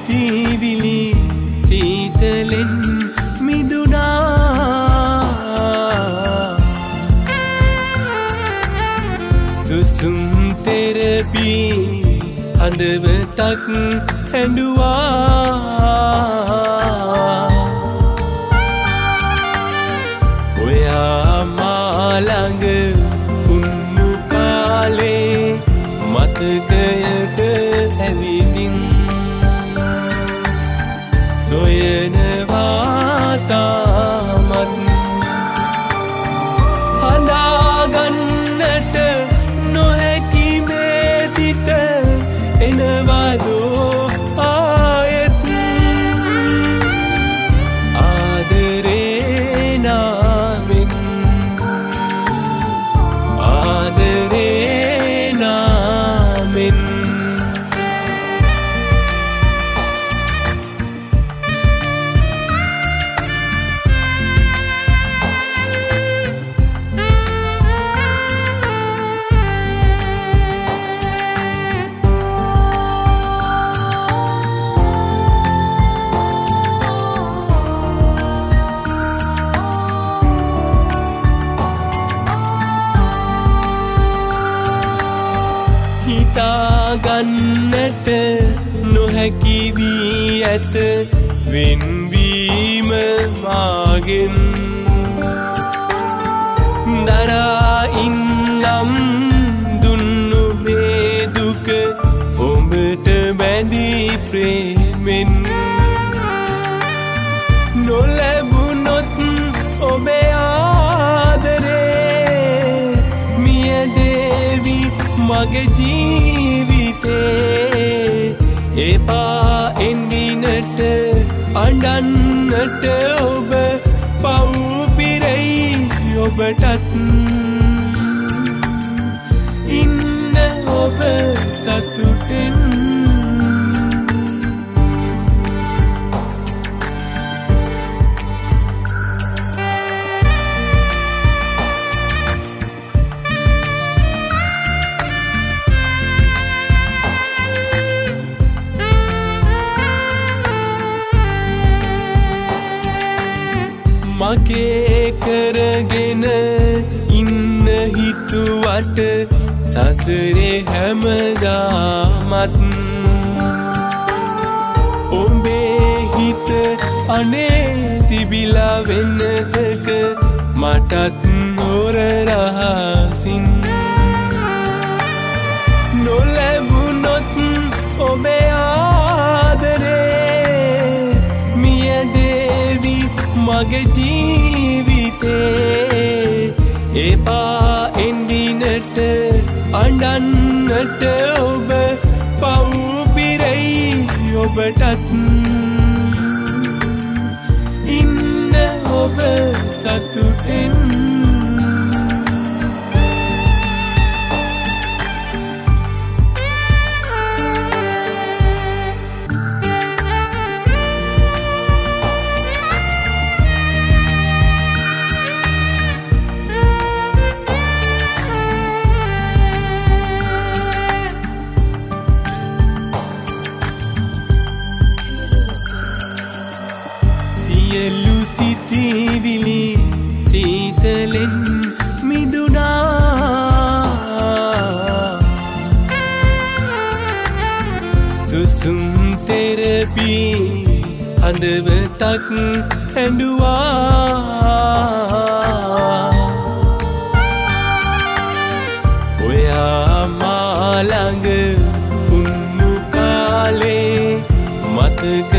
සිතිවිලි සීතලෙන් මිදුනා සුසුම් තෙරපි හඳවතක් හැඬුවා ඔයා මාළඟ උන්නු කාලේ මතකයට ඇවිදින් සොයනවා තාමත් හදාගන්නට නොහැකි මේ සිත එනවදෝ ආයෙත් ආදරේ නාමෙන් ආදරේ නාමෙන් හිතාගන්නට නොහැකි වී ඇත වෙන්වීම මාගෙන් දරා ඉන්නම් දුන්නු මේ දුක ඔබට බැඳී ප්‍රේමෙන් නොලැබුණොත් ඔබේ ආදරේ මියදේවි මගේ ජීවිතේ එපා එන්දිනට අඬන්නට ඔබ පව් පිරෙයි ඔබටත් ඉන්න ඔබ සතුටෙන් මගේ කරගෙන ඉන්න හිතුවට සසරේ හැමදාමත් ඔබේ හිත අනේ තිබිලා වෙනක මටත් නොර රහසින් නොලැබුණොත් ඔබේ ආදරේ මියදේවි මගේ ජීවිතේ එපා එන්දිනට අඬන්නට ඔබ පව් පිරෙයි ඔබටත් ඉන්න ඔබ සතුටෙන් සියලු සිතිවිලි සීතලෙන් මිදුනා සුසුම් තෙරපි හඳවතක් හැඬුවා ඔයා මාළඟ උන්නු කාලේ මතක